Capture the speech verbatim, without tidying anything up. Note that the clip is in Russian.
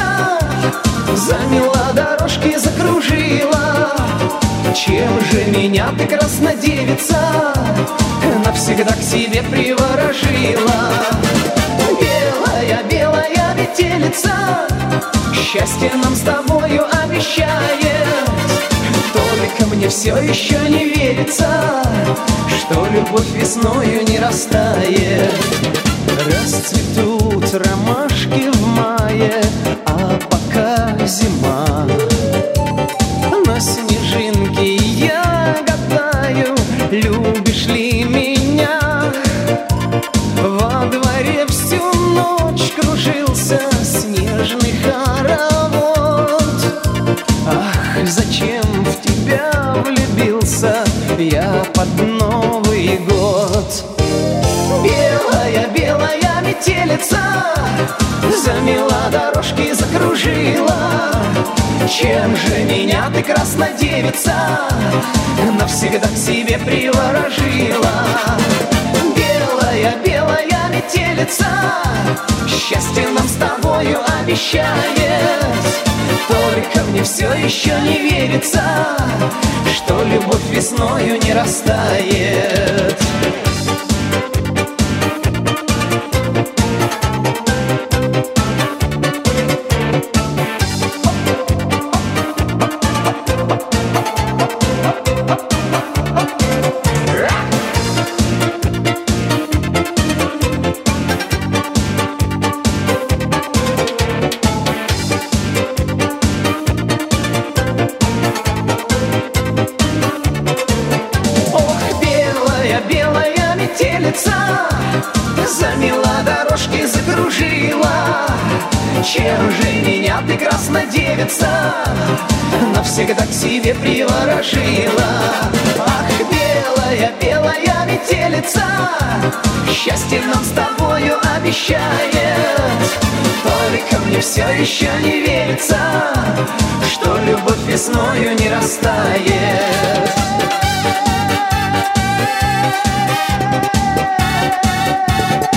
замела дорожки, закружила. Чем же меня ты, краснодевица, навсегда к себе приворожила? Белая, белая метелица, счастье нам с тобою обещает. Только мне все еще не верится, что любовь весною не растает. Расцветут ромашки в мае, а пока зима. На снежинке я гадаю, любишь ли меня. Во дворе всю ночь кружился снежный хоровод. Ах, зачем в тебя влюбился я под Новый год? Белая, белая метелица, замела дорожки, закружила. Чем же меня ты, краснодевица, навсегда к себе приворожила? Белая, белая метелица, счастье нам с тобою обещает. Только мне все еще не верится, что любовь весною не растает. Замела дорожки, закружила. Чем же меня ты, краснодевица, навсегда к себе приворожила? Ах, белая, белая метелица, счастье нам с тобою обещает. Только мне все еще не верится, что любовь весною не растает. We'll be right back.